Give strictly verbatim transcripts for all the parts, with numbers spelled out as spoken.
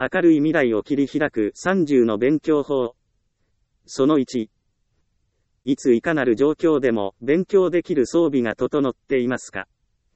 明るい未来を切り開くさんじゅうの勉強法。そのいち。いついかなる状況でも勉強できる装備が整っていますか？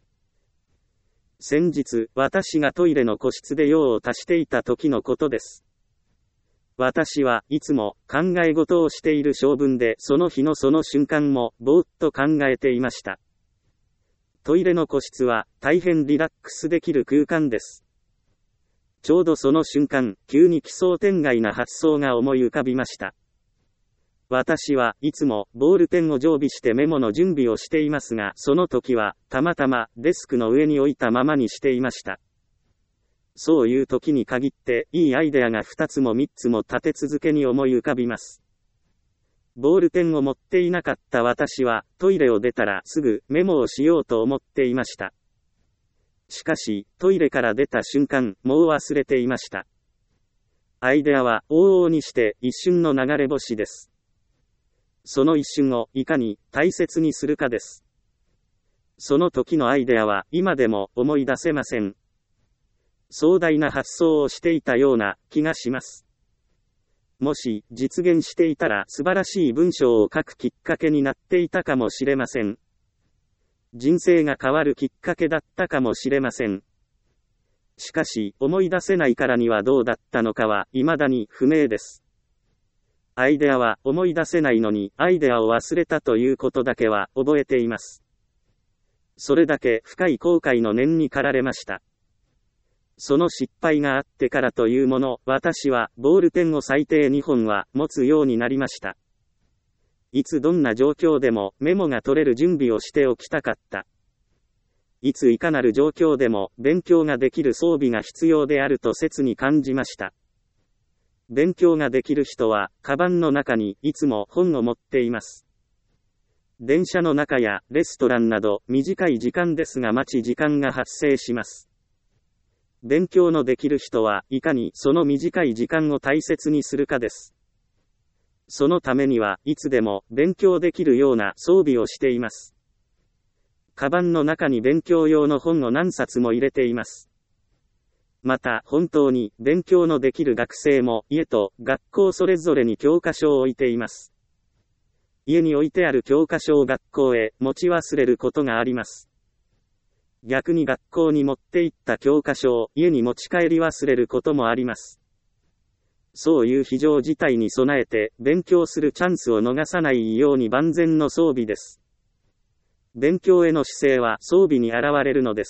先日、私がトイレの個室で用を足していた時のことです。私はいつも考え事をしている性分で、その日のその瞬間もぼーっと考えていました。トイレの個室は大変リラックスできる空間です。ちょうどその瞬間、急に奇想天外な発想が思い浮かびました。私はいつもボールペンを常備してメモの準備をしていますが、その時はたまたまデスクの上に置いたままにしていました。そういう時に限っていいアイデアがふたつもみっつも立て続けに思い浮かびます。ボールペンを持っていなかった私はトイレを出たらすぐメモをしようと思っていました。しかしトイレから出た瞬間、もう忘れていました。アイデアは往々にして一瞬の流れ星です。その一瞬をいかに大切にするかです。その時のアイデアは今でも思い出せません。壮大な発想をしていたような気がします。もし実現していたら素晴らしい文章を書くきっかけになっていたかもしれません。人生が変わるきっかけだったかもしれません。しかし思い出せないからにはどうだったのかは未だに不明です。アイデアは思い出せないのに、アイデアを忘れたということだけは覚えています。それだけ深い後悔の念に駆られました。その失敗があってからというもの、私はボールペンを最低にほんは持つようになりました。いつどんな状況でもメモが取れる準備をしておきたかった。いついかなる状況でも勉強ができる装備が必要であると切に感じました。勉強ができる人は、カバンの中にいつも本を持っています。電車の中やレストランなど短い時間ですが待ち時間が発生します。勉強のできる人はいかにその短い時間を大切にするかです。そのためにはいつでも勉強できるような装備をしています。カバンの中に勉強用の本を何冊も入れています。また本当に勉強のできる学生も家と学校それぞれに教科書を置いています。家に置いてある教科書を学校へ持ち忘れることがあります。逆に学校に持って行った教科書を家に持ち帰り忘れることもあります。そういう非常事態に備えて勉強するチャンスを逃さないように万全の装備です。勉強への姿勢は装備に現れるのです。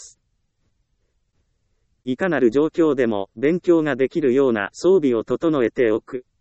いかなる状況でも勉強ができるような装備を整えておく。